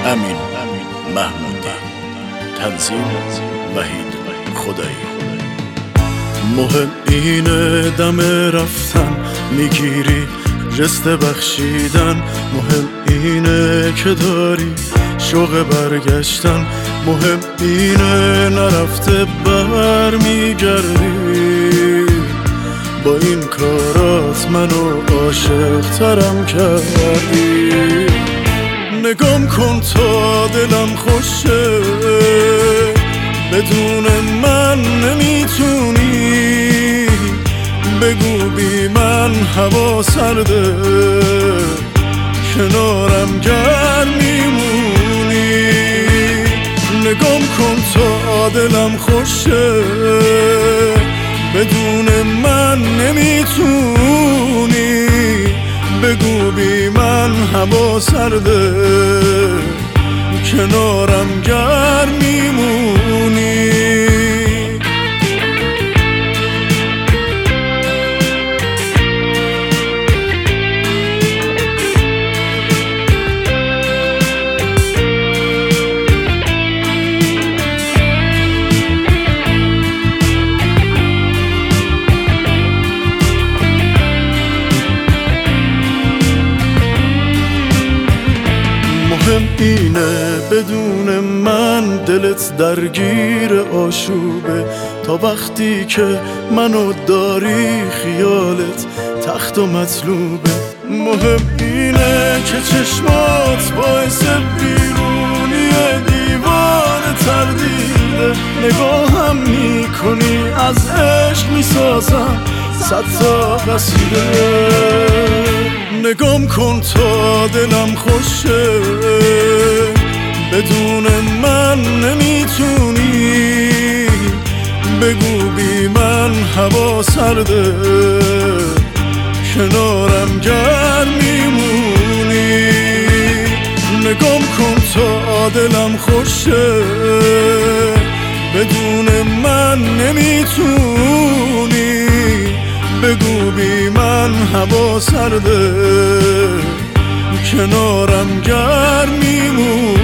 امین محمودی، تنظیم وحید خدایی. مهم اینه دم رفتن میگیری جست بخشیدن، مهم اینه که داری شوق برگشتن، مهم اینه نرفته بر میگردی. با این کارات منو عاشق ترم کردی. نگام کن تا دلم خوشه، بدون من نمیتونی. بگو بی من هوا سرده، کنارم گرم میمونی. نگام کن تا دلم خوشه، بدون من نمیتونی. بگو بی من هوا سرده، کنارم گرم میمونی. مهم اینه بدون من دلت درگیر آشوبه، تا وقتی که منو داری خیالت تخت و مطلوبه. مهم اینه که چشمات باعث بیرونی دیوار تردیده، نگاهم میکنی از عشق میسازم 100 تا قصیده. نگام کن تا دلم خوشه، بدون من نمیتونی. بگو بی من هوا سرده، کنارم گرم میمونی. نگام کن تا دلم خوشه، بدون من نمیتونی. بگو بی من هوا سرده، کنارم گرم میمونی.